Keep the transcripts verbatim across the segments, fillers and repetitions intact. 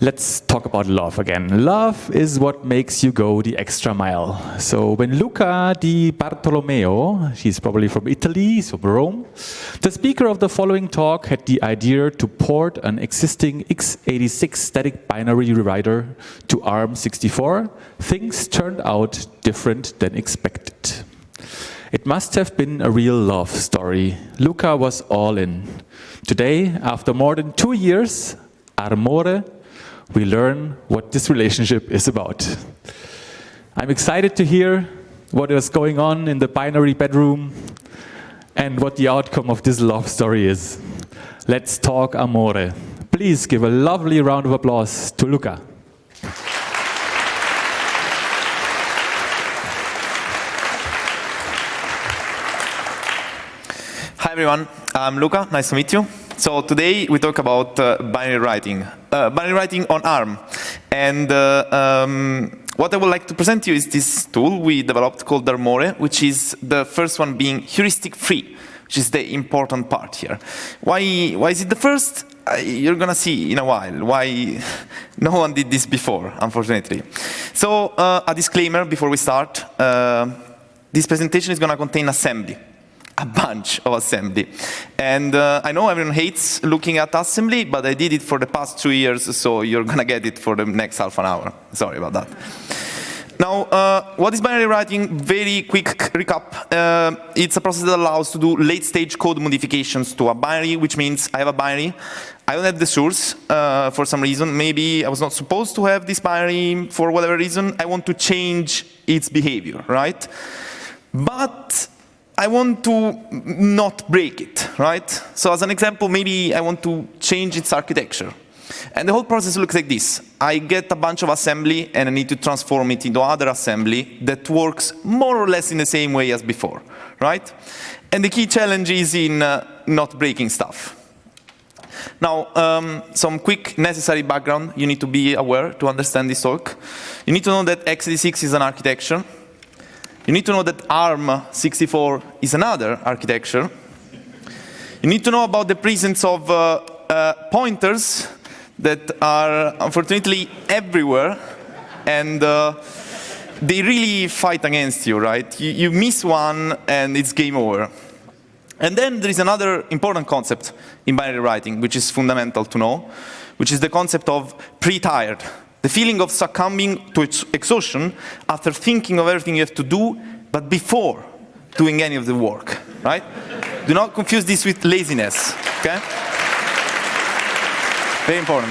let's talk about love again. Love is what makes you go the extra mile. So when Luca di Bartolomeo, he's probably from Italy, so Rome, the speaker of the following talk had the idea to port an existing x eighty-six static binary rewriter to ARM sixty-four, things turned out different than expected. It must have been a real love story. Luca was all in. Today, after more than two years, Armore, we learn what this relationship is about. I'm excited to hear what is going on in the binary bedroom and what the outcome of this love story is. Let's talk Amore. Please give a lovely round of applause to Luca. Hi everyone, I'm Luca, nice to meet you. So today we talk about uh, binary writing, uh, binary writing on ARM. And uh, um, what I would like to present to you is this tool we developed called Armore, which is the first one being heuristic free, which is the important part here. Why, why is it the first? Uh, you're gonna see in a while why no one did this before, unfortunately. So uh, a disclaimer before we start, uh, this presentation is gonna contain assembly. A bunch of assembly. And uh, I know everyone hates looking at assembly, but I did it for the past two years, so you're gonna get it for the next half an hour. Sorry about that. Now, uh, what is binary writing? Very quick recap. Uh, it's a process that allows to do late-stage code modifications to a binary, which means I have a binary. I don't have the source uh, for some reason. Maybe I was not supposed to have this binary for whatever reason. I want to change its behavior, right? But I want to not break it, right? So as an example, maybe I want to change its architecture. And the whole process looks like this. I get a bunch of assembly and I need to transform it into other assembly that works more or less in the same way as before, right? And the key challenge is in uh, not breaking stuff. Now, um, some quick necessary background you need to be aware to understand this talk. You need to know that x eighty-six is an architecture. You need to know that ARM sixty-four is another architecture. You need to know about the presence of uh, uh, pointers that are unfortunately everywhere, and uh, they really fight against you, right? You, you miss one and it's game over. And then there is another important concept in binary writing, which is fundamental to know, which is the concept of pre-tired. The feeling of succumbing to exhaustion after thinking of everything you have to do, but before doing any of the work, right? Do not confuse this with laziness, okay? Very important.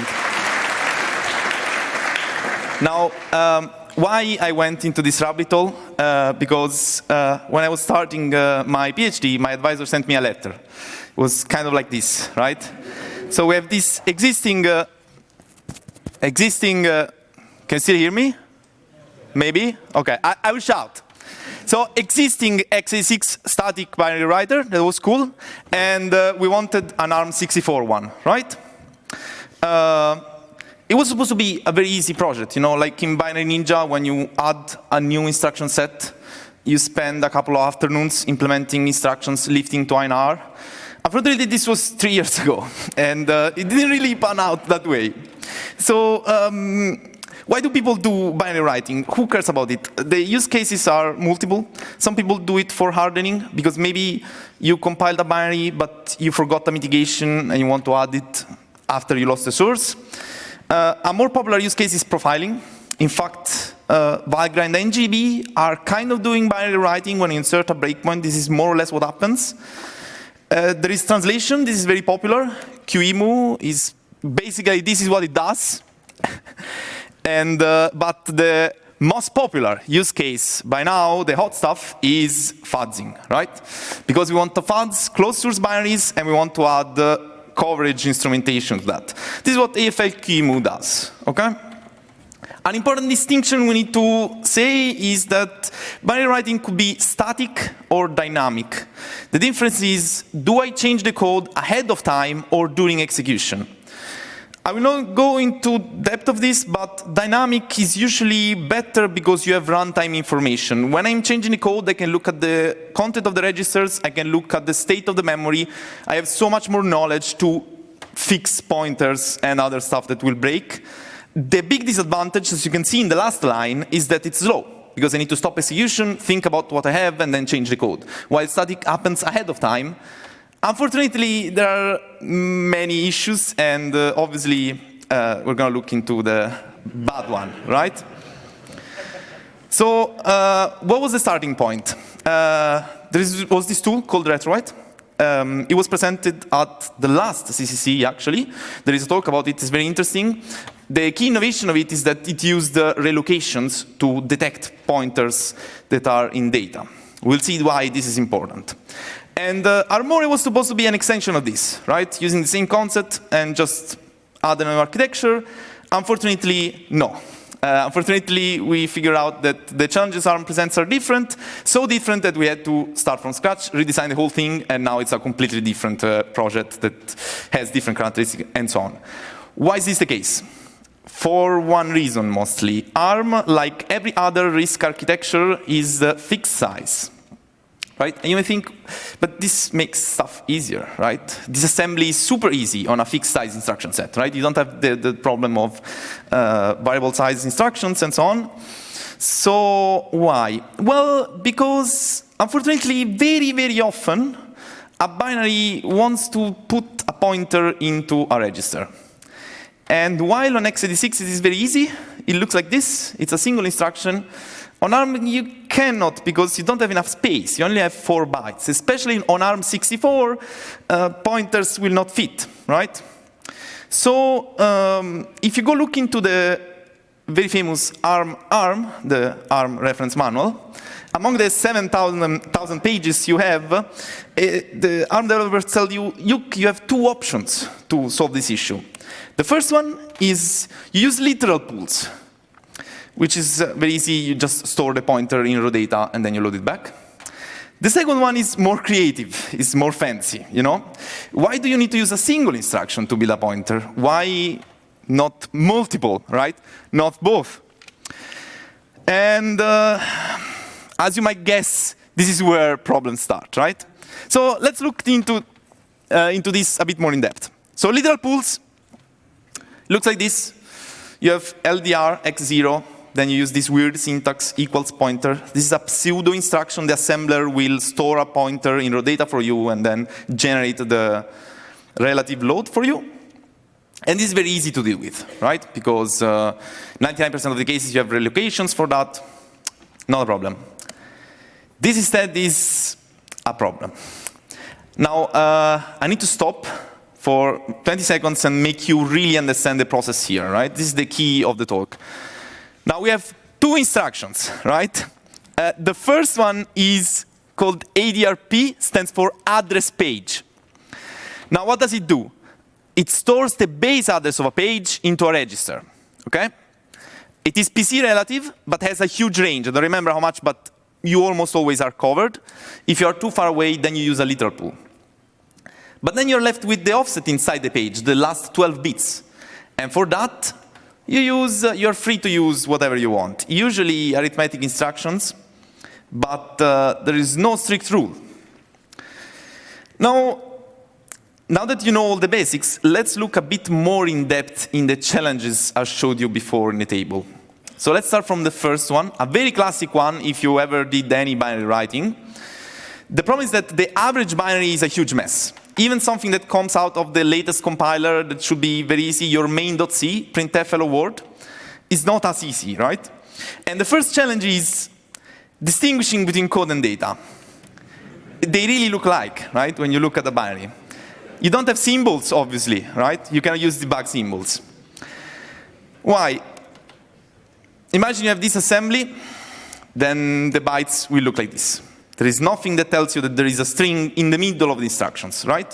Now, um, why I went into this rabbit hole? Uh, because uh, when I was starting uh, my PhD, my advisor sent me a letter. It was kind of like this, right? So we have this existing uh, Existing, uh, can you still hear me? Maybe? Okay, I, I will shout. So existing x eighty-six static binary writer, that was cool, and uh, we wanted an ARM sixty-four one, right? Uh, it was supposed to be a very easy project, you know, like in Binary Ninja, when you add a new instruction set, you spend a couple of afternoons implementing instructions, lifting to an R. Unfortunately, this was three years ago, and uh, it didn't really pan out that way. So um, why do people do binary writing? Who cares about it? The use cases are multiple. Some people do it for hardening, because maybe you compiled a binary, but you forgot the mitigation, and you want to add it after you lost the source. Uh, a more popular use case is profiling. In fact, uh, Valgrind and N G B are kind of doing binary writing when you insert a breakpoint. This is more or less what happens. Uh, there is translation. This is very popular. Q E M U is basically, this is what it does. and uh, but the most popular use case by now, the hot stuff, is fuzzing, right? Because we want to fuzz closed source binaries, and we want to add uh, coverage instrumentation to that. This is what A F L Q E M U does, okay? An important distinction we need to say is that binary writing could be static or dynamic. The difference is, do I change the code ahead of time or during execution? I will not go into depth of this, but dynamic is usually better because you have runtime information. When I'm changing the code, I can look at the content of the registers, I can look at the state of the memory. I have so much more knowledge to fix pointers and other stuff that will break. the big disadvantage, as you can see in the last line, is that it's slow, because I need to stop execution, think about what I have, and then change the code. While static happens ahead of time, unfortunately, there are many issues, and uh, obviously, uh, we're going to look into the bad one, right? So, uh, what was the starting point? Uh, there is, was this tool called RetroWrite. Um, it was presented at the last C C C, actually. There is a talk about it, it's very interesting. The key innovation of it is that it used uh, relocations to detect pointers that are in data. We'll see why this is important. And uh, Armore was supposed to be an extension of this, right? Using the same concept and just add a new architecture. Unfortunately, no. Uh, unfortunately, we figured out that the challenges ARM presents are different, so different that we had to start from scratch, redesign the whole thing, and now it's a completely different uh, project that has different characteristics and so on. Why is this the case? For one reason, mostly. ARM, like every other RISC architecture, is uh, fixed size. Right? And you may think, but this makes stuff easier, right? Disassembly is super easy on a fixed size instruction set, right? You don't have the, the problem of uh, variable size instructions and so on. So why? Well, because unfortunately, very, very often, a binary wants to put a pointer into a register. And while on x eighty-six it is very easy, it looks like this, it's a single instruction. On ARM, you cannot, because you don't have enough space. You only have four bytes. Especially on ARM sixty-four, uh, pointers will not fit, right? So um, if you go look into the very famous ARM ARM, the ARM reference manual, among the seven thousand pages you have, uh, the ARM developers tell you, you, you have two options to solve this issue. The first one is you use literal pools, which is uh, very easy. You just store the pointer in raw data and then you load it back. The second one is more creative, it's more fancy, you know? Why do you need to use a single instruction to build a pointer? Why not multiple, right? Not both. And uh, as you might guess, this is where problems start, right? So let's look into, uh, into this a bit more in depth. So literal pools looks like this. You have L D R x zero. Then you use this weird syntax, equals pointer. This is a pseudo instruction. The assembler will store a pointer in raw data for you and then generate the relative load for you. And this is very easy to deal with, right? Because ninety-nine percent uh, of the cases you have relocations for that. Not a problem. This instead is a problem. Now, uh, I need to stop for twenty seconds and make you really understand the process here, right? This is the key of the talk. Now we have two instructions, right? Uh, the first one is called A D R P, stands for address page. Now what does it do? It stores the base address of a page into a register, okay? It is P C relative, but has a huge range. I don't remember how much, but you almost always are covered. If you are too far away, then you use a literal pool. But then you're left with the offset inside the page, the last twelve bits. And for that, You use, uh, you're free to use whatever you want, usually arithmetic instructions, but uh, there is no strict rule. Now, now that you know all the basics, let's look a bit more in depth in the challenges I showed you before in the table. So let's start from the first one, a very classic one if you ever did any binary writing. The problem is that the average binary is a huge mess. Even something that comes out of the latest compiler that should be very easy, your main.c, printf hello world, is not as easy, right? And the first challenge is distinguishing between code and data. They really look alike, right, when you look at the binary. You don't have symbols, obviously, right? You cannot use debug symbols. Why? Imagine you have this assembly, then the bytes will look like this. There is nothing that tells you that there is a string in the middle of the instructions, right?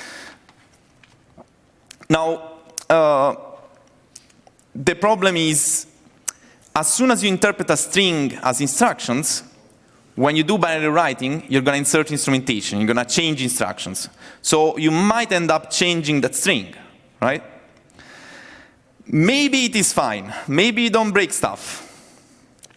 Now, uh, the problem is, as soon as you interpret a string as instructions, when you do binary writing, you're going to insert instrumentation. You're going to change instructions. So you might end up changing that string, right? Maybe it is fine. Maybe you don't break stuff.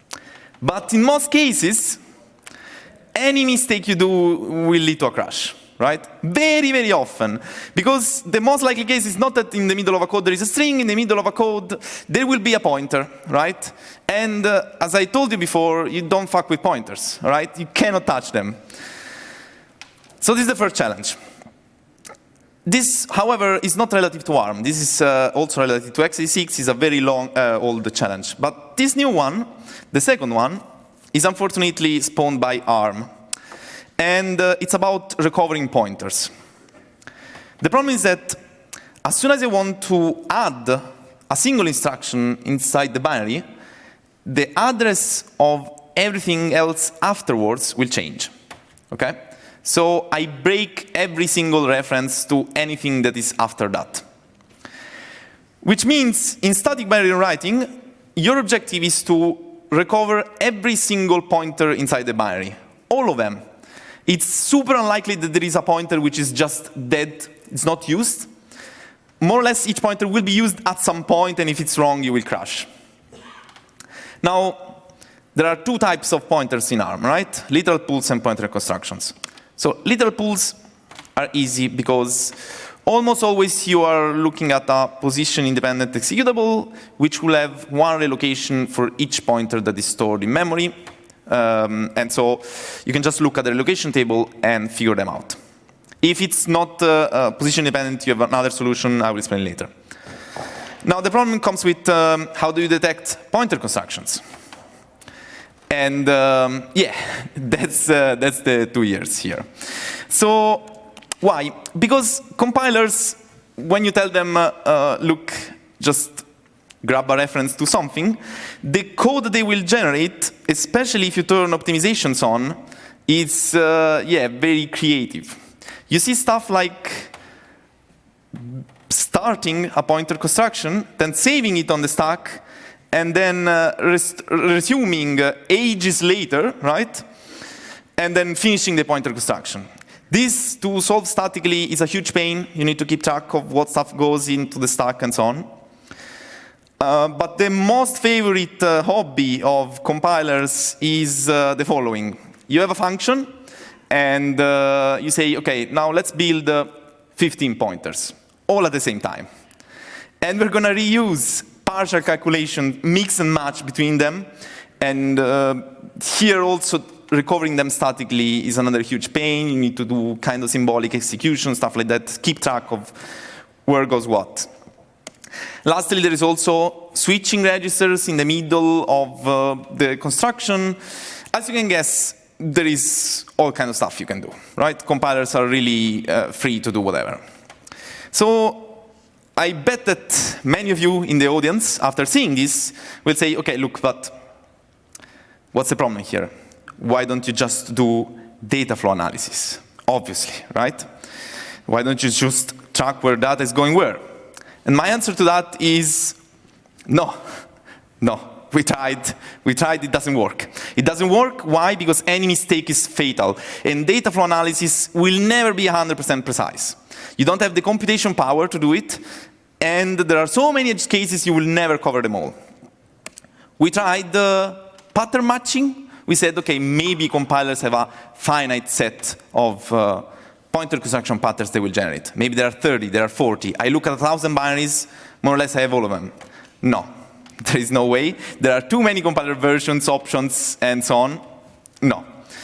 But in most cases, any mistake you do will lead to a crash. right? Very, very often. Because the most likely case is not that in the middle of a code there is a string, in the middle of a code there will be a pointer, right? And uh, as I told you before, you don't fuck with pointers, right? You cannot touch them. So this is the first challenge. This, however, is not relative to ARM. This is uh, also relative to x eighty-six. It's a very long, uh, old challenge. But this new one, the second one, is unfortunately spawned by ARM. And uh, it's about recovering pointers. The problem is that as soon as I want to add a single instruction inside the binary, the address of everything else afterwards will change. Okay? So I break every single reference to anything that is after that. Which means in static binary writing, your objective is to recover every single pointer inside the binary. All of them. It's super unlikely that there is a pointer which is just dead, it's not used. More or less each pointer will be used at some point, and if it's wrong, you will crash. Now, there are two types of pointers in ARM, right? Literal pools and pointer constructions. So literal pools are easy because almost always you are looking at a position-independent executable, which will have one relocation for each pointer that is stored in memory. Um, and so you can just look at the relocation table and figure them out. If it's not uh, uh, position-independent, you have another solution I will explain later. Now the problem comes with um, how do you detect pointer constructions? And um, yeah, that's, uh, that's the two years here. So why? Because compilers, when you tell them, uh, uh, look, just grab a reference to something, the code they will generate, especially if you turn optimizations on, is uh, yeah, very creative. You see stuff like starting a pointer construction, then saving it on the stack, and then uh, res resuming uh, ages later, right? And then finishing the pointer construction. This, to solve statically, is a huge pain. You need to keep track of what stuff goes into the stack and so on. Uh, but the most favorite uh, hobby of compilers is uh, the following. You have a function, and uh, you say, OK, now let's build uh, fifteen pointers, all at the same time. And we're going to reuse partial calculation, mix and match between them. And uh, here also, recovering them statically is another huge pain. You need to do kind of symbolic execution, stuff like that, keep track of where goes what. Lastly, there is also switching registers in the middle of uh, the construction. As you can guess, there is all kinds of stuff you can do, right? Compilers are really uh, free to do whatever. So I bet that many of you in the audience, after seeing this, will say, OK, look, but what's the problem here? Why don't you just do data flow analysis? Obviously, right? Why don't you just track where data is going where? And my answer to that is no, no. We tried, we tried, it doesn't work. It doesn't work, why? Because any mistake is fatal. And data flow analysis will never be one hundred percent precise. You don't have the computation power to do it, and there are so many edge cases you will never cover them all. We tried uh, pattern matching. We said, OK, maybe compilers have a finite set of uh, pointer construction patterns they will generate. Maybe there are thirty, there are forty. I look at a thousand binaries, more or less I have all of them. No, there is no way. There are too many compiler versions, options, and so on. No.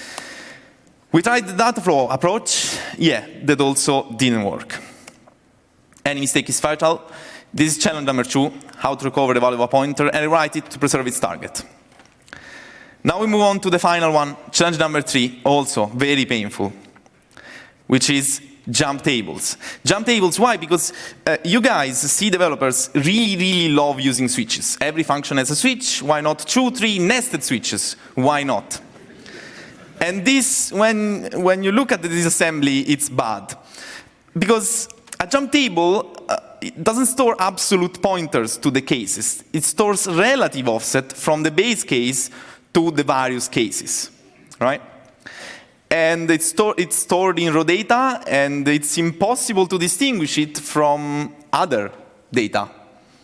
We tried the data flow approach. Yeah, that also didn't work. Any mistake is fatal. This is challenge number two, how to recover the value of a pointer and rewrite it to preserve its target. Now we move on to the final one, challenge number three, also very painful, which is jump tables. Jump tables, why? Because uh, you guys, C developers, really, really love using switches. Every function has a switch. Why not two, three nested switches? Why not? And this, when, when you look at the disassembly, it's bad. Because a jump table uh, it doesn't store absolute pointers to the cases. It stores relative offset from the base case to the various cases, right? And it's, sto it's stored in raw data, and it's impossible to distinguish it from other data.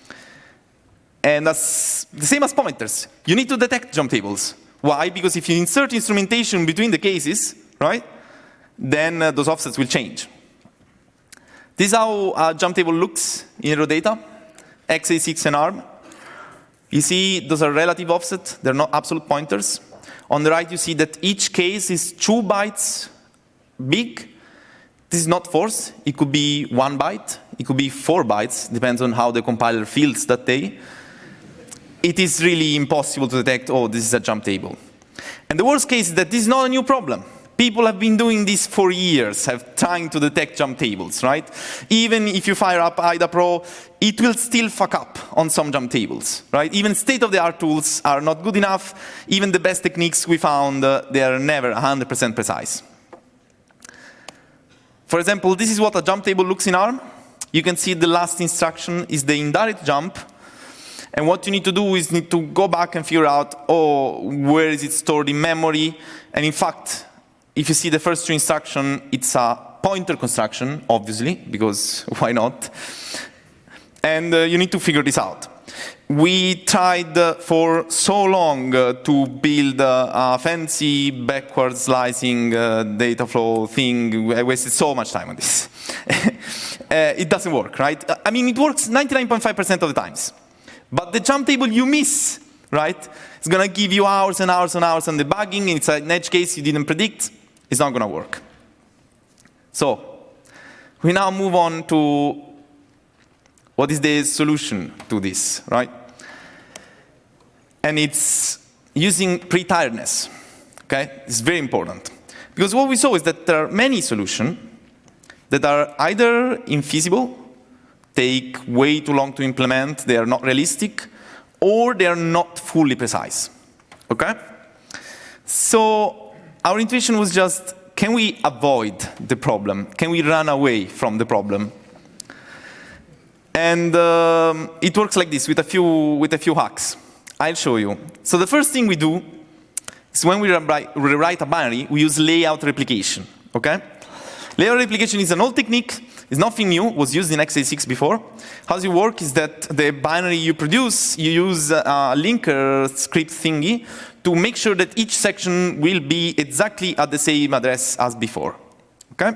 And that's the same as pointers. You need to detect jump tables. Why? Because if you insert instrumentation between the cases, right, then uh, those offsets will change. This is how a jump table looks in raw data, x eighty-six and ARM. You see those are relative offset, they're not absolute pointers. On the right you see that each case is two bytes big. This is not force, it could be one byte, it could be four bytes, depends on how the compiler feels that day. It is really impossible to detect, oh, this is a jump table. And the worst case is that this is not a new problem. People have been doing this for years, have trying to detect jump tables, right? Even if you fire up I D A Pro, it will still fuck up on some jump tables, right? Even state-of-the-art tools are not good enough. Even the best techniques we found, uh, they are never one hundred percent precise. For example, this is what a jump table looks in ARM. You can see the last instruction is the indirect jump. And what you need to do is need to go back and figure out, oh, where is it stored in memory? And in fact, if you see the first two instructions, it's a pointer construction, obviously, because why not? And uh, you need to figure this out. We tried uh, for so long uh, to build uh, a fancy backward slicing uh, data flow thing. I wasted so much time on this. uh, it doesn't work, right? I mean, it works ninety-nine point five percent of the times. But the jump table you miss, right? It's going to give you hours and hours and hours on debugging, and it's an edge case you didn't predict. It's not going to work. So we now move on to what is the solution to this, right? And it's using pre-tiredness, okay? It's very important. Because what we saw is that there are many solutions that are either infeasible, take way too long to implement, they are not realistic, or they are not fully precise, okay? So our intuition was just, can we avoid the problem? Can we run away from the problem? And um, it works like this with a few with a few hacks. I'll show you. So the first thing we do is when we rewrite, rewrite a binary, we use layout replication. Okay? Layout replication is an old technique. It's nothing new. It was used in x eighty-six before. How it works is that the binary you produce, you use a linker script thingy to make sure that each section will be exactly at the same address as before. Okay?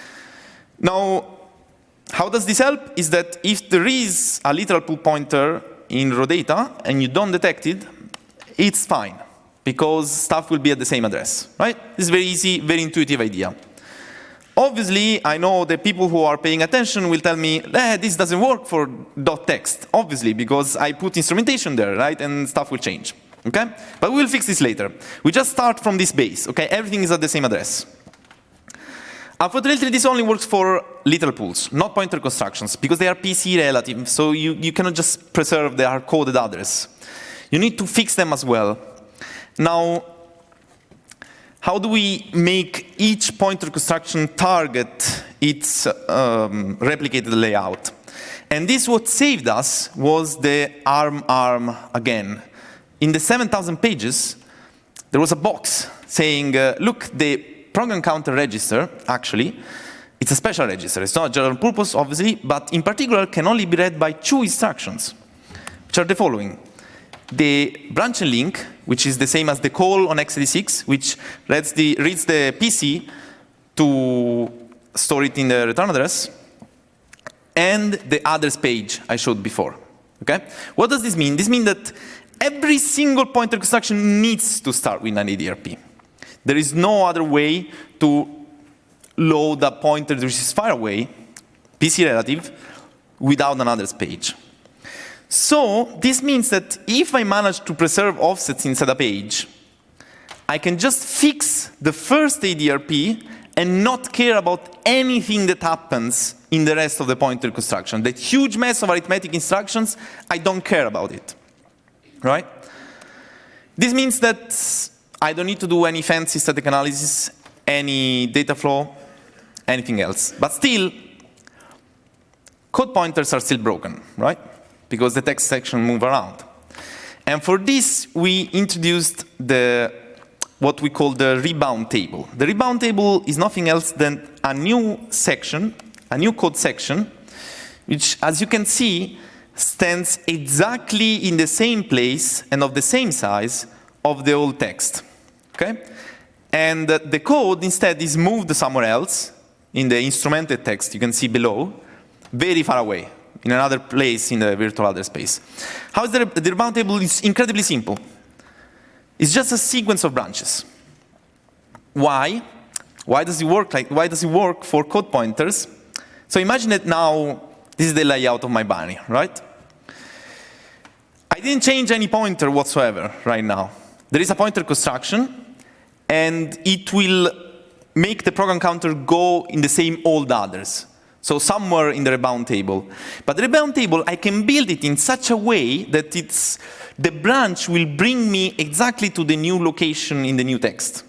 Now, how does this help? Is that if there is a literal pull pointer in raw data and you don't detect it, it's fine, because stuff will be at the same address, right? This is very easy, very intuitive idea. Obviously, I know that people who are paying attention will tell me, eh, this doesn't work for .text, obviously, because I put instrumentation there, right, and stuff will change, okay? But we'll fix this later. We just start from this base, okay? Everything is at the same address. Unfortunately, this only works for literal pools, not pointer constructions, because they are P C relative, so you, you cannot just preserve the hard-coded address. You need to fix them as well. Now, how do we make each pointer construction target its um, replicated layout? And this, what saved us, was the ARM ARM again. In the seven thousand pages, there was a box saying, uh, look, the program counter register, actually, it's a special register. It's not general purpose, obviously, but in particular can only be read by two instructions, which are the following. The branch and link, which is the same as the call on x eighty-six, which reads the, reads the P C to store it in the return address, and the address page I showed before. Okay? What does this mean? This means that every single pointer construction needs to start with an A D R P. There is no other way to load a pointer which is far away, P C relative, without an address page. So this means that if I manage to preserve offsets inside a page, I can just fix the first A D R P and not care about anything that happens in the rest of the pointer construction. That huge mess of arithmetic instructions, I don't care about it. Right? This means that I don't need to do any fancy static analysis, any data flow, anything else. But still, code pointers are still broken, right? Because the text section move around. And for this, we introduced the what we call the rebound table. The rebound table is nothing else than a new section, a new code section, which, as you can see, stands exactly in the same place and of the same size of the old text. Okay? And uh, the code instead is moved somewhere else in the instrumented text you can see below, very far away, in another place in the virtual address space. How is the, the rebound table is incredibly simple. It's just a sequence of branches. Why? Why does it work like, why does it work for code pointers? So imagine that now this is the layout of my binary, right? I didn't change any pointer whatsoever right now. There is a pointer construction, and it will make the program counter go in the same old address. So somewhere in the rebound table. But the rebound table, I can build it in such a way that it's, the branch will bring me exactly to the new location in the new text.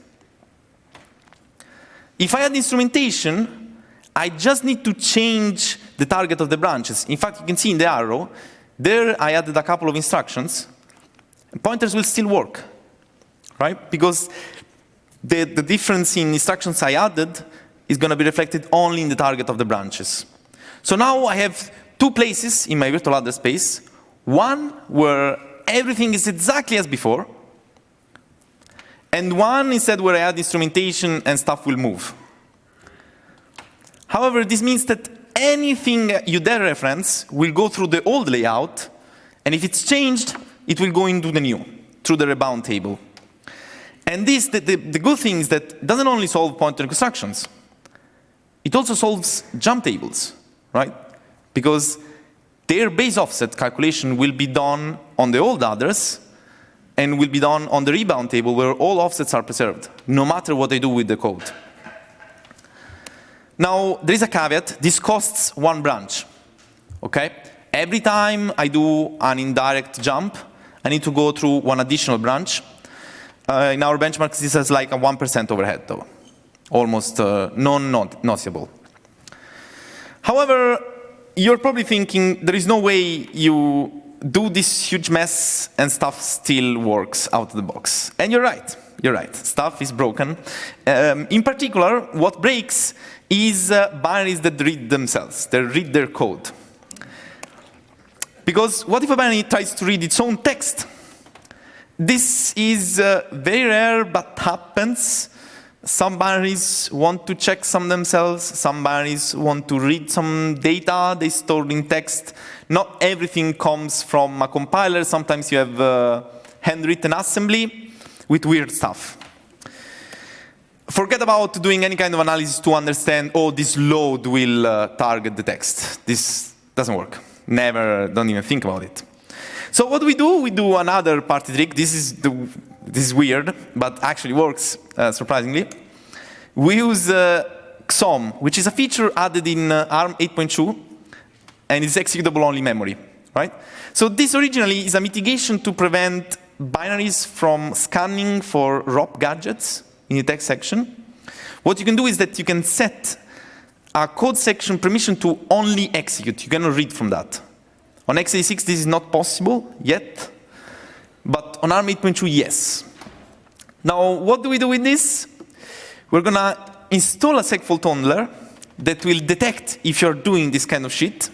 If I add instrumentation, I just need to change the target of the branches. In fact, you can see in the arrow, there I added a couple of instructions. Pointers will still work, right? Because the, the difference in instructions I added is going to be reflected only in the target of the branches. So now I have two places in my virtual address space. One where everything is exactly as before, and one instead where I add instrumentation and stuff will move. However, this means that anything you dare reference will go through the old layout, and if it's changed, it will go into the new, through the rebound table. And this, the, the, the good thing is that it doesn't only solve pointer constructions, it also solves jump tables, right? Because their base offset calculation will be done on the old address and will be done on the rebound table where all offsets are preserved, no matter what I do with the code. Now, there is a caveat. This costs one branch, okay? Every time I do an indirect jump, I need to go through one additional branch. Uh, in our benchmarks, this has like a one percent overhead, though. Almost uh, non-noticeable. However, you're probably thinking there is no way you do this huge mess and stuff still works out of the box. And you're right. You're right. Stuff is broken. Um, in particular, what breaks is uh, binaries that read themselves. They read their code. Because what if a binary tries to read its own text? This is uh, very rare, but happens. Some binaries want to check some themselves. Some binaries want to read some data they stored in text. Not everything comes from a compiler. Sometimes you have uh, handwritten assembly with weird stuff. Forget about doing any kind of analysis to understand, oh, this load will uh, target the text. This doesn't work. Never, don't even think about it. So what do we do? We do another party trick. This is, the, this is weird, but actually works, uh, surprisingly. We use uh, X O M, which is a feature added in uh, ARM eight point two, and it's executable only memory, right? So this originally is a mitigation to prevent binaries from scanning for R O P gadgets in the text section. What you can do is that you can set a code section permission to only execute. You cannot read from that. On x eighty-six, this is not possible yet, but on ARM eight point two, yes. Now, what do we do with this? We're going to install a segfault handler that will detect if you're doing this kind of shit.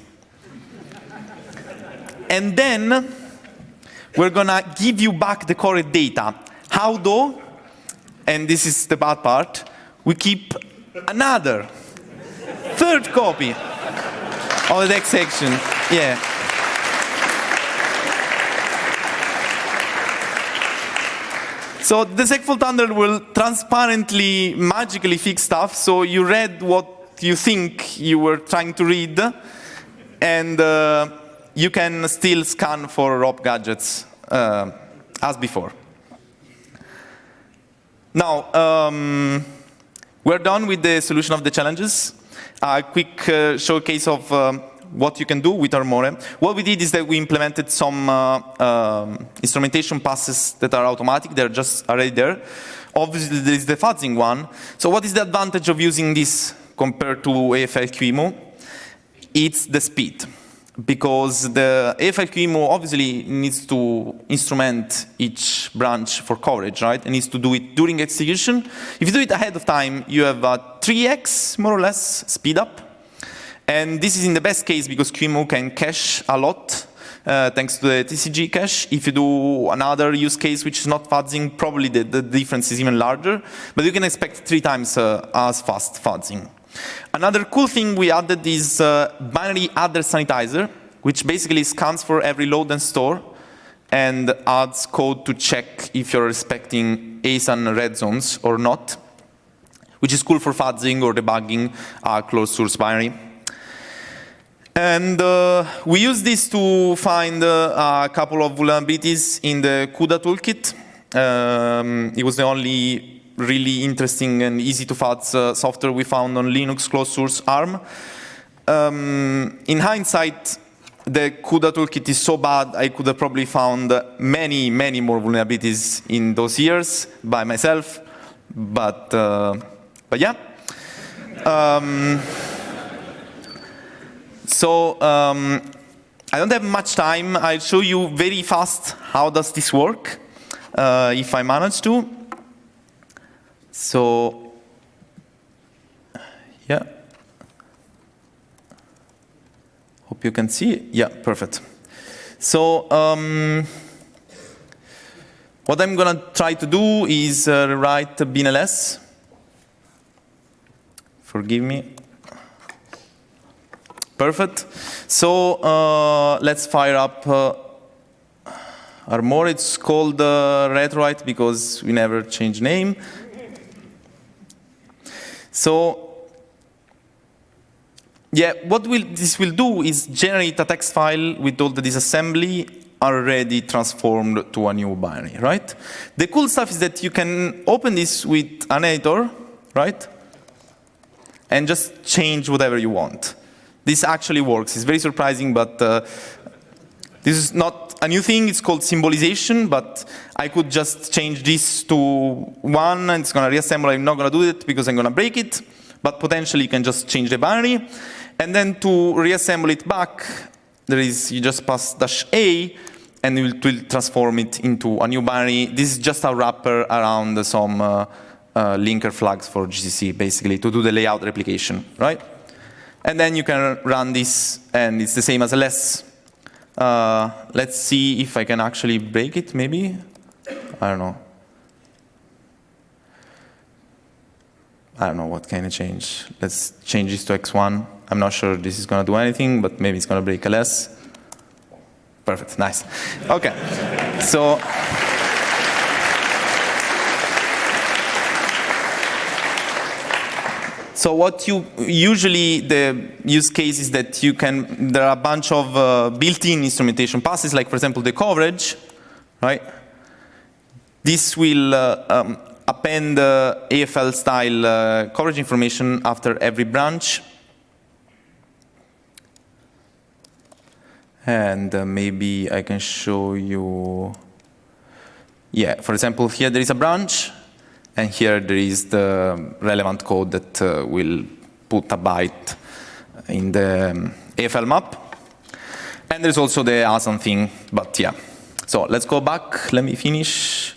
And then we're going to give you back the correct data. How though? And this is the bad part. We keep another third copy of the text section. Yeah. So the segfault handler will transparently, magically fix stuff. So you read what you think you were trying to read, and uh, you can still scan for R O P gadgets uh, as before. Now, um, we're done with the solution of the challenges. A quick uh, showcase of um, what you can do with Armore. What we did is that we implemented some uh, um, instrumentation passes that are automatic. They're just already there. Obviously, there is the fuzzing one. So what is the advantage of using this compared to A F I Q E M U? It's the speed. Because the A F I Q E M U obviously needs to instrument each branch for coverage, right? It needs to do it during execution. If you do it ahead of time, you have a three x, more or less, speed up. And this is in the best case because Q E M U can cache a lot uh, thanks to the T C G cache. If you do another use case which is not fuzzing, probably the, the difference is even larger, but you can expect three times uh, as fast fuzzing. Another cool thing we added is uh, binary address sanitizer, which basically scans for every load and store and adds code to check if you're respecting A S A N red zones or not, which is cool for fuzzing or debugging a closed source binary. And uh, we use this to find uh, a couple of vulnerabilities in the CUDA toolkit. Um, it was the only really interesting and easy to fuzz uh, software we found on Linux closed source ARM. Um, in hindsight, the CUDA toolkit is so bad, I could have probably found many, many more vulnerabilities in those years by myself. But, uh, but yeah. Um, So um, I don't have much time. I'll show you very fast how does this work, uh, if I manage to. So, yeah. Hope you can see it. Yeah, perfect. So, um, what I'm going to try to do is uh, write binls. Forgive me. Perfect. So uh, let's fire up uh, Armor. It's called uh, Retroite because we never change name. So yeah, what will, this will do is generate a text file with all the disassembly already transformed to a new binary, right? The cool stuff is that you can open this with an editor, right? And just change whatever you want. This actually works. It's very surprising, but uh, this is not a new thing. It's called symbolization, but I could just change this to one, and it's going to reassemble. I'm not going to do it because I'm going to break it, but potentially you can just change the binary. And then to reassemble it back, there is, you just pass dash A, and it will transform it into a new binary. This is just a wrapper around some uh, uh, linker flags for G C C, basically, to do the layout replication, right? And then you can run this, and it's the same as ls. Uh, let's see if I can actually break it, maybe. I don't know. I don't know what can I change. Let's change this to x one. I'm not sure this is going to do anything, but maybe it's going to break ls. Perfect, nice. OK, so. So what you usually, the use case is that you can, there are a bunch of uh, built-in instrumentation passes, like for example the coverage, right? This will uh, um, append uh, A F L style uh, coverage information after every branch. And uh, maybe I can show you, yeah, for example, here there is a branch. And here there is the relevant code that uh, will put a byte in the um, A F L map. And there's also the A S A N thing, but yeah. So let's go back. Let me finish.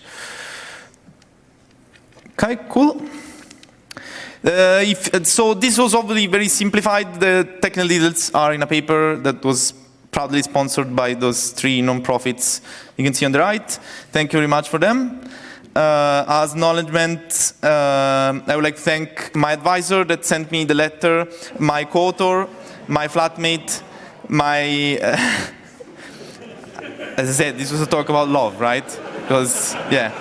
Okay, cool. Uh, if, so this was obviously very simplified. The technical details are in a paper that was proudly sponsored by those three non-profits you can see on the right. Thank you very much for them. Uh, as acknowledgement, uh, I would like to thank my advisor that sent me the letter, my co-author, my flatmate, my... Uh, as I said, this was a talk about love, right? Because, yeah.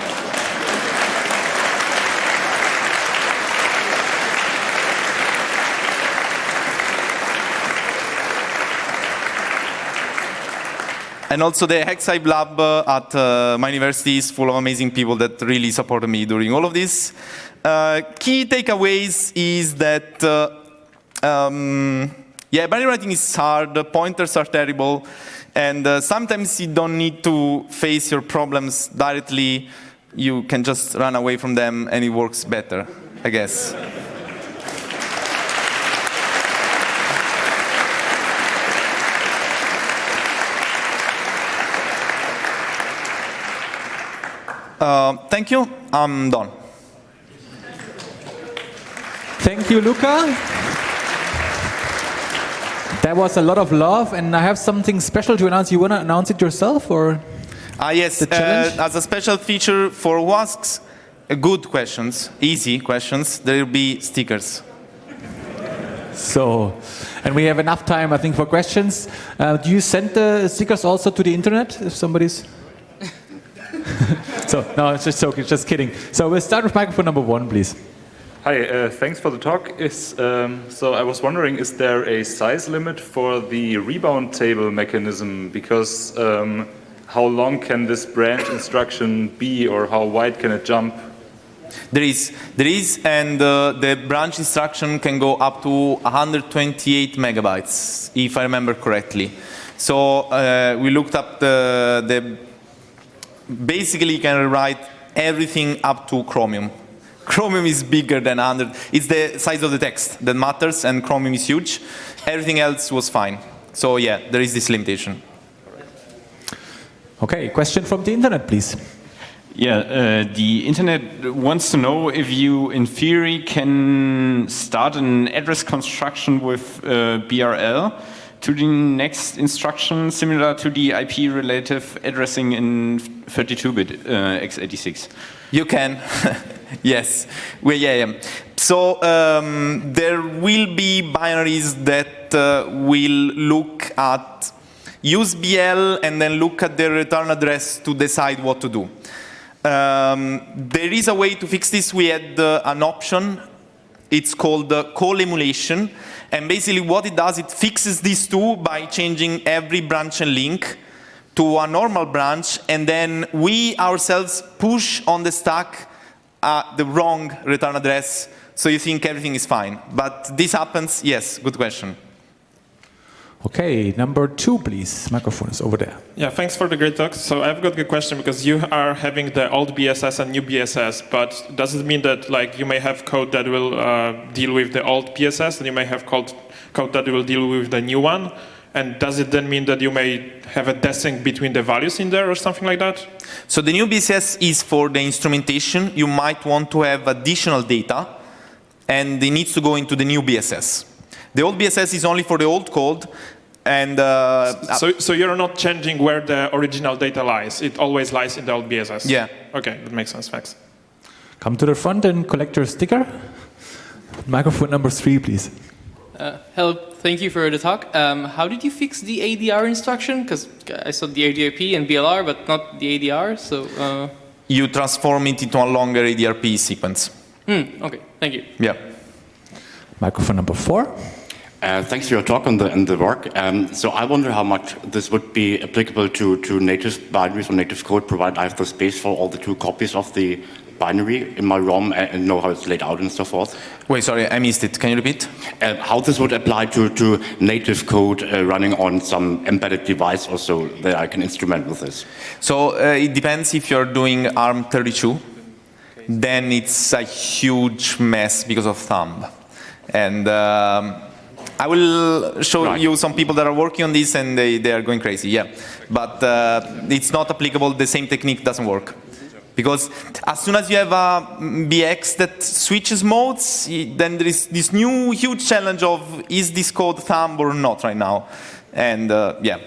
And also the HexHive lab uh, at uh, my university is full of amazing people that really supported me during all of this. Uh, key takeaways is that, uh, um, yeah, binary writing is hard, pointers are terrible, and uh, sometimes you don't need to face your problems directly. You can just run away from them and it works better, I guess. Uh, thank you. I'm done. Thank you, Luca. That was a lot of love, and I have something special to announce. You want to announce it yourself, or? Ah, yes, The challenge? uh, as a special feature for who asks uh, good questions, easy questions, there will be stickers. So, and we have enough time, I think, for questions. Uh, do you send the stickers also to the internet if somebody's? So, no, it's just joking, just kidding. So we'll start with microphone number one, please. Hi, uh, thanks for the talk. Is, um, so I was wondering, is there a size limit for the rebound table mechanism? Because um, how long can this branch instruction be, or how wide can it jump? There is, there is, and uh, the branch instruction can go up to one hundred twenty-eight megabytes, if I remember correctly. So uh, we looked up the, the, basically you can write everything up to Chromium. Chromium is bigger than one hundred, it's the size of the text that matters, and Chromium is huge. Everything else was fine. So yeah, there is this limitation. Okay, question from the internet, please. Yeah, uh, the internet wants to know if you, in theory, can start an address construction with uh, B R L to the next instruction, similar to the I P relative addressing in thirty-two bit uh, x eighty-six. You can, yes. Well, yeah, yeah. So um, there will be binaries that uh, will look at, use B L and then look at the return address to decide what to do. Um, there is a way to fix this. We had uh, an option. It's called uh, call emulation. And basically what it does, it fixes these two by changing every branch and link to a normal branch, and then we ourselves push on the stack uh, the wrong return address, so you think everything is fine. But this happens, yes, good question. Okay, number two, please. Microphone is over there. Yeah, thanks for the great talk. So I've got a good question, because you are having the old B S S and new B S S, but does it mean that like you may have code that will uh, deal with the old B S S and you may have code, code that will deal with the new one? And does it then mean that you may have a desync between the values in there or something like that? So the new B S S is for the instrumentation. You might want to have additional data, and it needs to go into the new B S S. The old B S S is only for the old code, and uh, so, so you're not changing where the original data lies. It always lies in the old B S S. Yeah. Okay, that makes sense. Thanks. Come to the front and collect your sticker. Microphone number three, please. Uh, hello, thank you for the talk. Um, how did you fix the A D R instruction? Because I saw the A D R P and B L R, but not the A D R. So uh... you transform it into a longer A D R P sequence. Hmm, okay, thank you. Yeah. Microphone number four. Uh, thanks for your talk on the, on the work. Um, so I wonder how much this would be applicable to, to native binaries or native code, provided I have the space for all the two copies of the binary in my ROM and know how it's laid out and so forth. Wait, sorry, I missed it. Can you repeat? Uh, how this would apply to, to native code uh, running on some embedded device or so that I can instrument with this. So uh, it depends if you're doing ARM thirty-two. Then it's a huge mess because of thumb. And um, I will show right. you some people that are working on this, and they, they are going crazy, yeah. But uh, it's not applicable, the same technique doesn't work. Because as soon as you have a B X that switches modes, then there is this new huge challenge of, is this code thumb or not right now? And uh, yeah.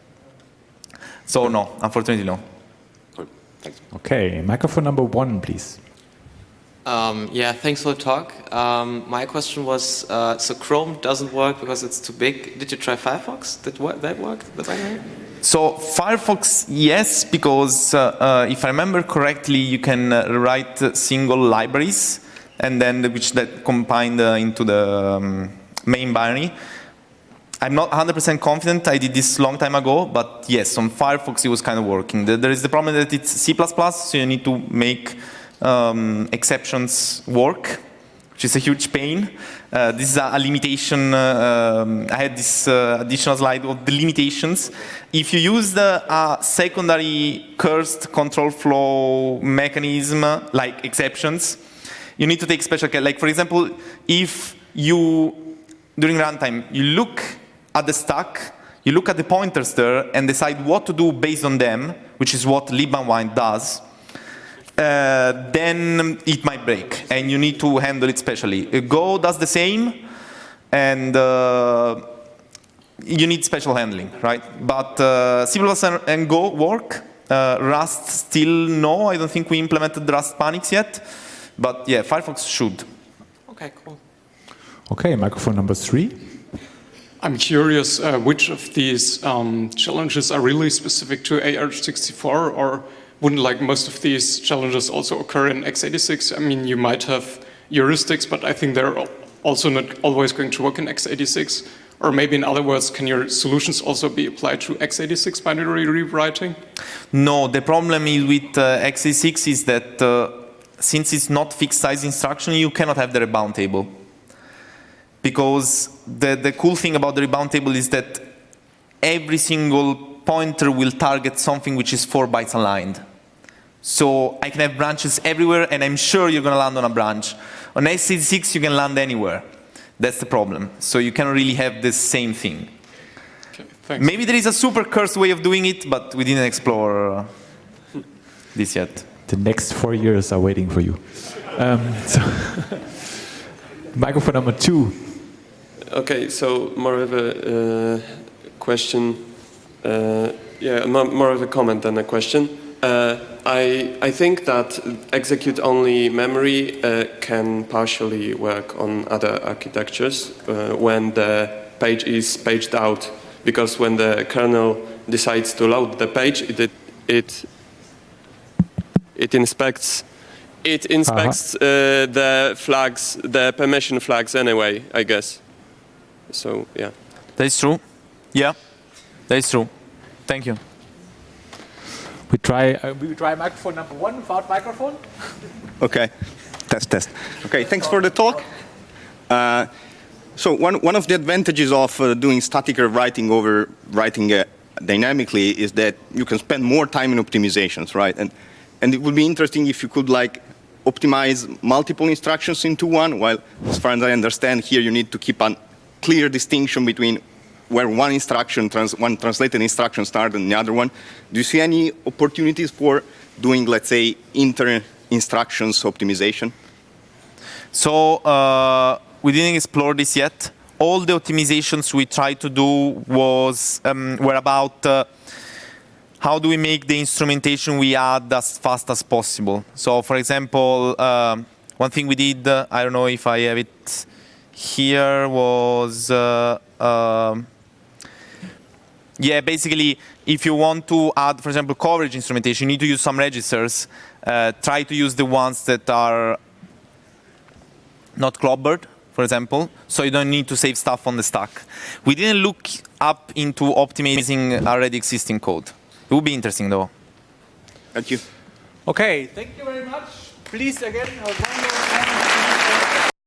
So no, unfortunately no. Cool. Thanks. Okay, microphone number one, please. Um, yeah, thanks for the talk. Um, my question was, uh, so Chrome doesn't work because it's too big. Did you try Firefox? Did what, that work? The binary? So Firefox, yes, because uh, uh, if I remember correctly, you can uh, write uh, single libraries, and then the, which that combined uh, into the um, main binary. I'm not one hundred percent confident. I did this long time ago, but yes, on Firefox it was kind of working. The, there is the problem that it's C plus plus, so you need to make Um, exceptions work, which is a huge pain. Uh, this is a, a limitation. Uh, um, I had this uh, additional slide of the limitations. If you use the uh, secondary cursed control flow mechanism, like exceptions, you need to take special care. Like, for example, if you, during runtime, you look at the stack, you look at the pointers there, and decide what to do based on them, which is what libunwind does, Uh, then it might break, and you need to handle it specially. Uh, Go does the same, and uh, you need special handling, right? But uh, C plus plus and Go work. Uh, Rust still no. I don't think we implemented Rust panics yet. But yeah, Firefox should. Okay, cool. Okay, microphone number three. I'm curious uh, which of these um, challenges are really specific to A R sixty-four, or wouldn't like most of these challenges also occur in x eighty-six? I mean, you might have heuristics, but I think they're also not always going to work in x eighty-six. Or maybe in other words, can your solutions also be applied to x eighty-six binary rewriting? No, the problem is with uh, x eighty-six is that uh, since it's not fixed size instruction, you cannot have the rebound table. Because the, the cool thing about the rebound table is that every single pointer will target something which is four bytes aligned. So I can have branches everywhere, and I'm sure you're going to land on a branch. On x eighty-six, you can land anywhere. That's the problem. So you cannot really have the same thing. Okay, thanks. Maybe there is a super cursed way of doing it, but we didn't explore uh, this yet. The next four years are waiting for you. Um, so microphone number two. Okay, so more of a uh, question, uh, yeah, more, more of a comment than a question. Uh, I, I think that execute-only memory uh, can partially work on other architectures uh, when the page is paged out, because when the kernel decides to load the page, it it it inspects it inspects uh-huh. uh, the flags, the permission flags anyway, I guess. So yeah, that is true. Yeah, that is true. Thank you. We try. Uh, we try microphone number one without microphone. Okay, test test. Okay, thanks for the talk. Uh, so one one of the advantages of uh, doing static writing over writing uh, dynamically is that you can spend more time in optimizations, right? And and it would be interesting if you could like optimize multiple instructions into one. While, as far as I understand, here you need to keep a clear distinction between where one instruction, trans one translated instruction starts and the other one. Do you see any opportunities for doing, let's say, inter-instructions optimization? So uh, we didn't explore this yet. All the optimizations we tried to do was um, were about uh, how do we make the instrumentation we add as fast as possible. So, for example, um, one thing we did, uh, I don't know if I have it here, was uh, um, yeah, basically, if you want to add, for example, coverage instrumentation, you need to use some registers. Uh, try to use the ones that are not clobbered, for example, so you don't need to save stuff on the stack. We didn't look up into optimizing already existing code. It would be interesting, though. Thank you. Okay, thank you very much. Please, again, a round of applause.